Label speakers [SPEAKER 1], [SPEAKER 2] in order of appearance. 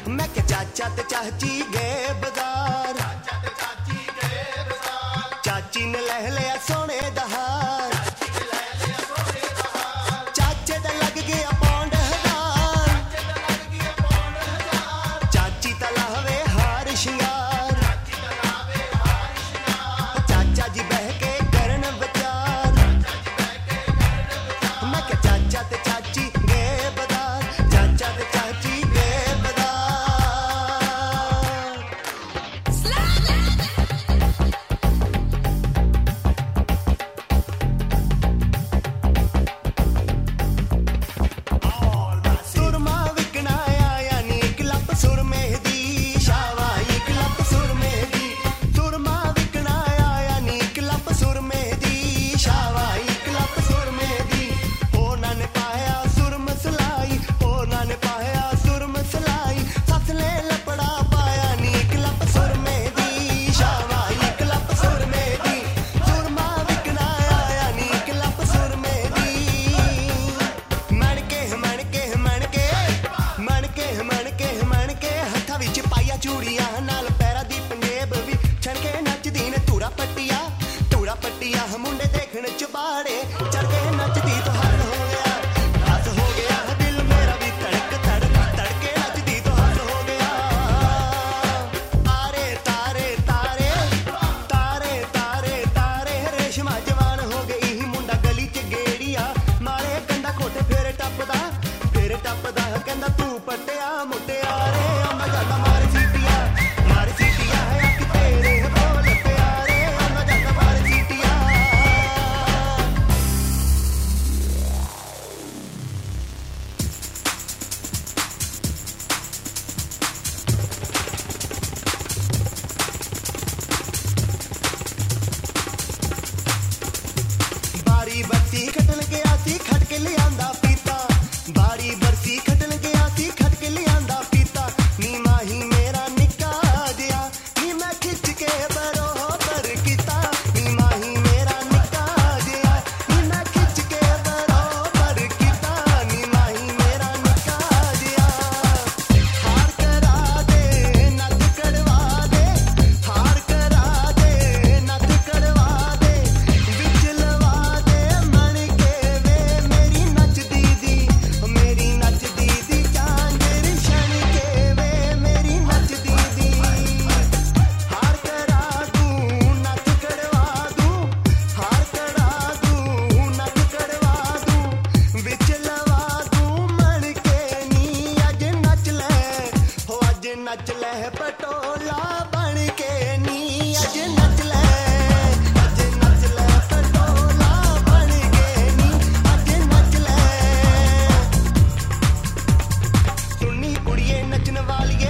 [SPEAKER 1] मैं क्या चाचा ते चाची गए बाजार, चाची ने लह लिया सोने दा हार, चाचे दा लग गया पौंड हजार, चाची ता लावे हार शिंगार, चाचा जी बह के करन विचार, मैं क्या चाचा ते चाची गए बाजार, चाचा ते चाची गए बाजार। सुरमा विकना आया नी एक लप सुर मेहदी, शावा एक लप सुर मेहदी, सुरमा विकना आया नी एक लप सुर मेहदी, शावा एक लप सुर मेहदी, होना ने पाया सुर मसलाई, होना ने पाया सुर मसलाई, सस ने लपड़ा पाया नी एक लप सुर मेहदी, शावा एक लप सुर मेहदी, सुरमा विकना आया नी एक लप सुर मेहदी, मणके मणके मणके मणके मणके मणके हत्थां विच पाइया चूड़ियां नाल पैरां दी पंजेब भी छणके नचदी ने धूरा पट्टियां मुंडे देखण चबाड़े चढ़ के नचदी तो हद हो गया, हद हो गया दिल मेरा भी धड़क धड़क धड़के नचदी तो हद हो गया। तारे तारे तारे तारे तारे तारे रेशमा जवान हो गई ही मुंडा गली च गेड़िया मारे कंधा कोठे फेर टपदा कहंदा तू पट्टिया मुटियारे आंदा जांदा मार सीटियां है कि तेरे बोल प्यारे आंदा जांदा मार सीटियां। बारी बरसी खटन गया सी खट के लियांदा पीता, बारी बरसी खटन गया सी खट के लियांदा पीता, नी माही मेरा निक्का जिया नी मैं खिच के बरोबर कीता, नी माही मेरा निक्का जिया नी मैं खिच के बरोबर कीता, नी माही मेरा निक्का जिया। हार करा दे नच कड़वा दे, हार करा दे नच कड़वा दे, विच लवा दे मन के वे मेरी नच दीदी, मेरी नच दीदी चांदर शन के वे मेरी नच दीदी। हार करा दूं नच कड़वा दूं, हार करा दूं नच कड़वा दूं, विच लवा दूं मन के नी अज नच ले, हो अज नच ले पटोला बन के नी अज नच ले, अज नच ले पटोला बन के नी अज नच ले। सुनी कुड़िए नचन वाली